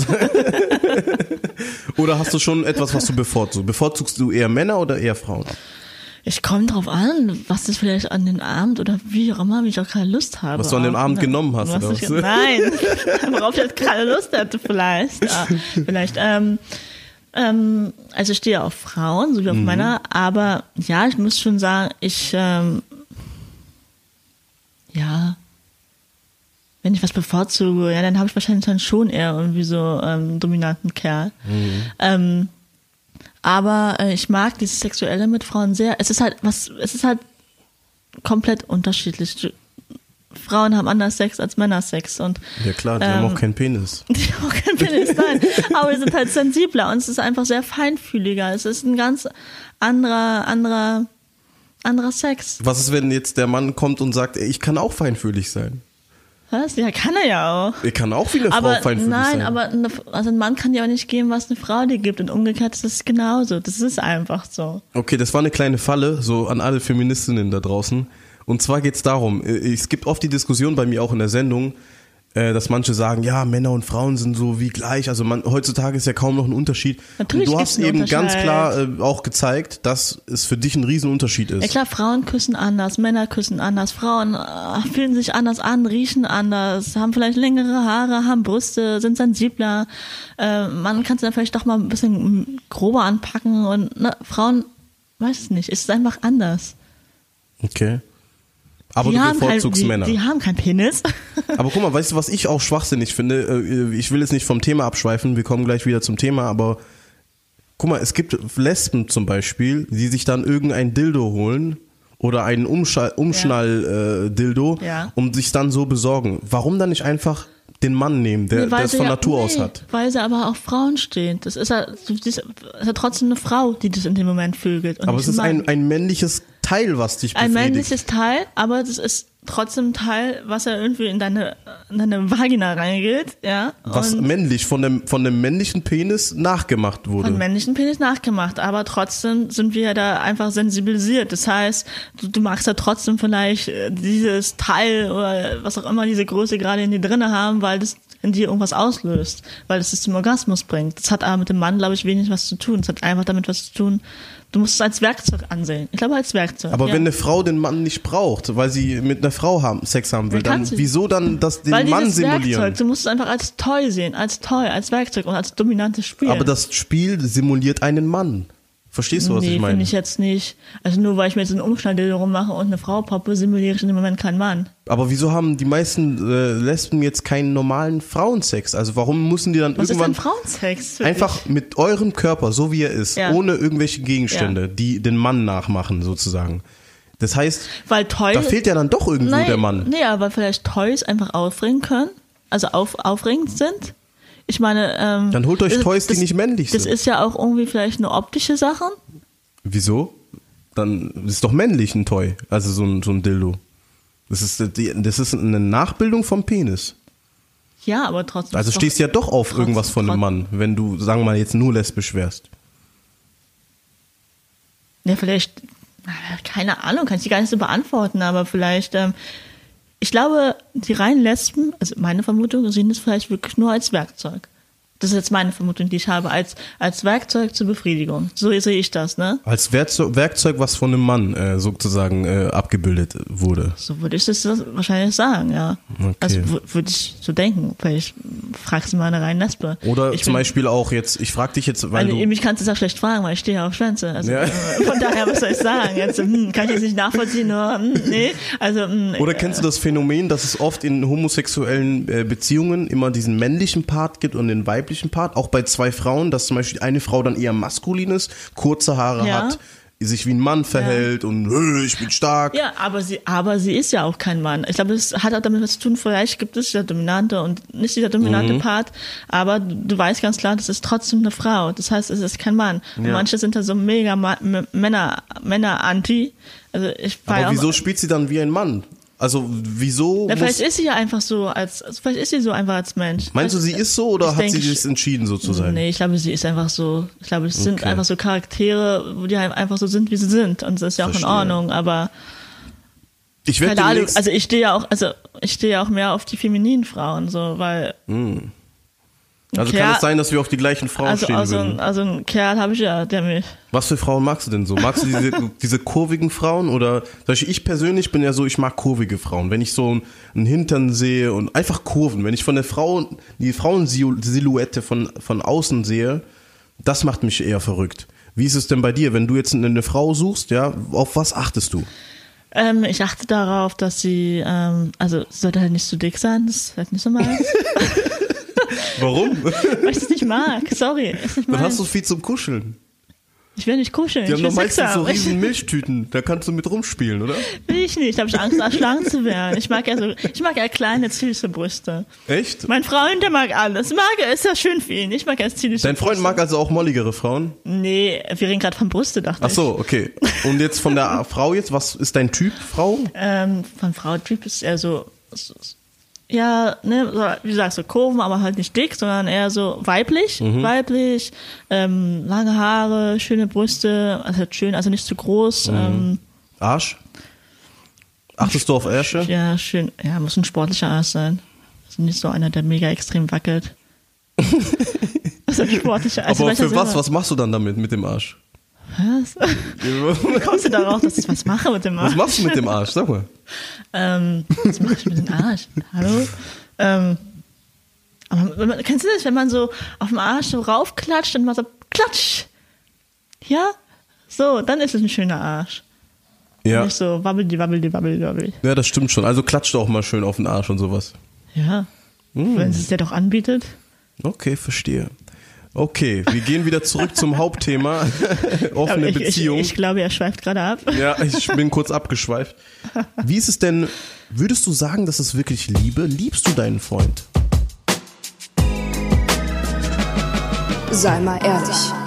Oder hast du schon etwas, was du bevorzugst? Bevorzugst du eher Männer oder eher Frauen? Ich komme drauf an, was das vielleicht an den Abend oder wie auch immer, wie ich auch keine Lust habe. Was du an dem Abend auch, genommen hast, oder was? Ich, nein, worauf ich jetzt keine Lust hatte vielleicht. Ja, vielleicht, ähm, ähm, also ich stehe auf Frauen, so wie auf mhm. Männer, aber ja, ich muss schon sagen, ich, ähm, ja, wenn ich was bevorzuge, ja, dann habe ich wahrscheinlich dann schon eher irgendwie so ähm, einen dominanten Kerl. Mhm. Ähm, Aber äh, ich mag dieses Sexuelle mit Frauen sehr. Es ist halt was, es ist halt komplett unterschiedlich. Frauen haben anders Sex als Männer Sex und ja klar, die ähm, haben auch keinen Penis. Die haben auch keinen Penis, nein. Aber wir sind halt sensibler und es ist einfach sehr feinfühliger. Es ist ein ganz anderer, anderer, anderer Sex. Was ist, wenn jetzt der Mann kommt und sagt, ey, ich kann auch feinfühlig sein? Was? Ja, kann er ja auch. Er kann auch wie eine aber Frau feinfühlig nein, sein. Nein, aber eine, also ein Mann kann ja auch nicht geben, was eine Frau dir gibt. Und umgekehrt ist es genauso. Das ist einfach so. Okay, das war eine kleine Falle, so an alle Feministinnen da draußen. Und zwar geht's darum, es gibt oft die Diskussion bei mir auch in der Sendung, dass manche sagen, ja, Männer und Frauen sind so wie gleich. Also man, heutzutage ist ja kaum noch ein Unterschied. Natürlich und du hast eben ganz Unterschied. klar äh, auch gezeigt, dass es für dich ein Riesenunterschied ist. Ja klar, Frauen küssen anders, Männer küssen anders, Frauen äh, fühlen sich anders an, riechen anders, haben vielleicht längere Haare, haben Brüste, sind sensibler. Äh, man kann es dann vielleicht doch mal ein bisschen grober anpacken und ne, Frauen, weiß es nicht, ist einfach anders. Okay. Aber die du haben bevorzugst kein, die, Männer. Die haben keinen Penis. Aber guck mal, weißt du, was ich auch schwachsinnig finde? Ich will jetzt nicht vom Thema abschweifen, wir kommen gleich wieder zum Thema, aber guck mal, es gibt Lesben zum Beispiel, die sich dann irgendein Dildo holen oder einen Umschall, Umschnall-Dildo, ja. ja. um sich dann so besorgen. Warum dann nicht einfach den Mann nehmen, der, nee, der es von ja, Natur nee, aus hat? Weil sie aber auf Frauen stehen. Das ist ja, das ist ja trotzdem eine Frau, die das in dem Moment vögelt. Und aber es ist ein, ein, ein männliches Teil, was dich befriedigt. Ein männliches Teil, aber das ist trotzdem ein Teil, was ja irgendwie in deine, in deine Vagina reingeht, ja. Was und männlich, von dem, von dem männlichen Penis nachgemacht wurde. Von männlichen Penis nachgemacht, aber trotzdem sind wir da einfach sensibilisiert. Das heißt, du, du magst ja trotzdem vielleicht dieses Teil oder was auch immer diese Größe gerade in dir drinne haben, weil das in dir irgendwas auslöst, weil das es zum Orgasmus bringt. Das hat aber mit dem Mann, glaube ich, wenig was zu tun. Das hat einfach damit was zu tun, du musst es als Werkzeug ansehen. Ich glaube, als Werkzeug. Aber ja. wenn eine Frau den Mann nicht braucht, weil sie mit einer Frau haben, Sex haben will, Ja, dann sie. wieso dann das den weil Mann dieses simulieren? Werkzeug, du musst es einfach als Toy sehen, als Toy, als Werkzeug und als dominantes Spiel. Aber das Spiel simuliert einen Mann. Verstehst du, was nee, ich meine? finde ich jetzt nicht. Also nur weil ich mir jetzt einen Umschnalldildo rummache und eine Frau poppe, simuliere ich in dem Moment keinen Mann. Aber wieso haben die meisten äh, Lesben jetzt keinen normalen Frauensex? Also warum müssen die dann Was irgendwann ist denn Frauensex? Wirklich? einfach mit eurem Körper, so wie er ist, Ja. ohne irgendwelche Gegenstände, Ja. die den Mann nachmachen sozusagen? Das heißt, weil Toys, da fehlt ja dann doch irgendwo nein, der Mann. Nee, aber weil vielleicht Toys einfach aufregend können, also auf, aufregend sind. Ich meine, ähm, Dann holt euch das, Toys, die das, nicht männlich Das sind. ist ja auch irgendwie vielleicht eine optische Sache. Wieso? Dann ist doch männlich ein Toy, also so ein, so ein Dildo. Das ist, die- das ist eine Nachbildung vom Penis. Ja, aber trotzdem. Also ist stehst du ja doch auf trotzdem- irgendwas von einem trotzdem- Mann, wenn du, sagen wir mal, jetzt nur lesbisch wärst. Ja, vielleicht, keine Ahnung, kann ich die gar nicht so beantworten, aber vielleicht, ähm, ich glaube, die reinen Lesben, also meine Vermutung, sehen das vielleicht wirklich nur als Werkzeug. Das ist jetzt meine Vermutung, die ich habe, als, als Werkzeug zur Befriedigung. So sehe ich das, ne? Als Werkzeug, Werkzeug was von einem Mann äh, sozusagen äh, abgebildet wurde. So würde ich das wahrscheinlich sagen, ja. Okay. Also w- würde ich so denken. Vielleicht fragst du mal eine reine Lesbe. Oder ich zum bin- Beispiel auch jetzt, ich frag dich jetzt, weil Also, du... mich kannst du das auch schlecht fragen, weil ich stehe ja auf Schwänze. Also, Ja. äh, von daher, was soll ich sagen? Jetzt, hm, kann ich jetzt nicht nachvollziehen, nur, hm, nee. Also, hm, Oder kennst du das Phänomen, dass es oft in homosexuellen äh, Beziehungen immer diesen männlichen Part gibt und den weiblichen Part? Auch bei zwei Frauen, dass zum Beispiel eine Frau dann eher maskulin ist, kurze Haare Ja. hat, sich wie ein Mann verhält und "Äh, ich bin stark. Ja, aber sie, aber sie ist ja auch kein Mann. Ich glaube, es hat auch damit was zu tun, vielleicht gibt es dieser dominante und nicht dieser dominante Mhm. Part, aber du, du weißt ganz klar, das ist trotzdem eine Frau. Das heißt, es ist kein Mann. Und Ja. manche sind da so mega Ma- M- Männer, Männer-Anti. Also ich war ja Aber auch- wieso spielt sie dann wie ein Mann? Also wieso Ja, vielleicht muss, ist sie ja einfach so als, also vielleicht ist sie so einfach als Mensch. meinst du, sie ist so oder Ich hat denke, sie sich entschieden so zu sein? Nee, ich glaube, sie ist einfach so. Ich glaube, es sind Okay. einfach so Charaktere, wo die halt einfach so sind, wie sie sind. Und das ist ja auch Verstehe. in Ordnung, aber Ich werde keine Ahnung. demnächst, Also ich stehe ja auch, also ich stehe ja auch mehr auf die femininen Frauen, so, weil. also Kerl- kann es sein, dass wir auf die gleichen Frauen Also, stehen also, würden? ein, also ein Kerl habe ich ja, der mich. Was für Frauen magst du denn so? Magst du diese, diese kurvigen Frauen oder zum Beispiel ich persönlich bin ja so, ich mag kurvige Frauen. Wenn ich so einen Hintern sehe und einfach Kurven, wenn ich von der Frau die Frauensilhouette von, von außen sehe, das macht mich eher verrückt. Wie ist es denn bei dir, wenn du jetzt eine Frau suchst, ja, auf was achtest du? Ähm, ich achte darauf, dass sie, ähm, also sie sollte halt nicht zu dick sein, das ist halt nicht so meins. Warum? Weil ich das nicht mag, sorry. Ist nicht Dann meins. hast du viel zum Kuscheln. Ich will nicht kuscheln. Die ich haben will doch Sex meistens so haben. riesen Milchtüten, da kannst du mit rumspielen, oder? Will ich nicht, da habe ich Angst, erschlagen zu werden. Ich mag ja so, ich mag ja kleine, süße Brüste. Echt? Mein Freund, der mag alles. Mag er, ist ja schön für ihn. Ich mag ja süße Dein Freund mag also auch molligere Frauen? Nee, wir reden gerade von Brüste, dachte Ach so, okay. Und jetzt von der Frau jetzt, was ist dein Typ, Frau? ich. Ähm, von Frau-Typ ist er so, so ja, ne, so, wie sagst du, Kurven, aber halt nicht dick, sondern eher so weiblich, mhm. weiblich, ähm, lange Haare, schöne Brüste, also schön, also nicht zu groß. Mhm. Ähm, Arsch? Achtest du auf Ärsche? Ja, schön, ja, muss ein sportlicher Arsch sein. Also nicht so einer, der mega extrem wackelt. Also sportlicher Arsch. Aber also, für was, was machst du dann damit, mit dem Arsch? Was? Wie kommst du darauf, dass ich was mache mit dem Arsch? Was machst du mit dem Arsch? Sag mal. Ähm, was mache ich mit dem Arsch? Hallo? Ähm, aber wenn man, kennst du das, wenn man so auf dem Arsch so raufklatscht und man so klatsch? Ja? So, dann ist es ein schöner Arsch. Ja. Nicht so wabbeldi, wabbeldi, wabbeldi, wabbeldi. Ja, das stimmt schon. Also klatscht auch mal schön auf den Arsch und sowas. Ja. Hm. Wenn es es dir doch anbietet. Okay, verstehe. Okay, wir gehen wieder zurück zum Hauptthema, offene ich, Beziehung. Ich, ich glaube, er schweift gerade ab. Ja, ich bin kurz abgeschweift. Wie ist es denn, würdest du sagen, dass es wirklich Liebe? Liebst du deinen Freund? Sei mal ehrlich.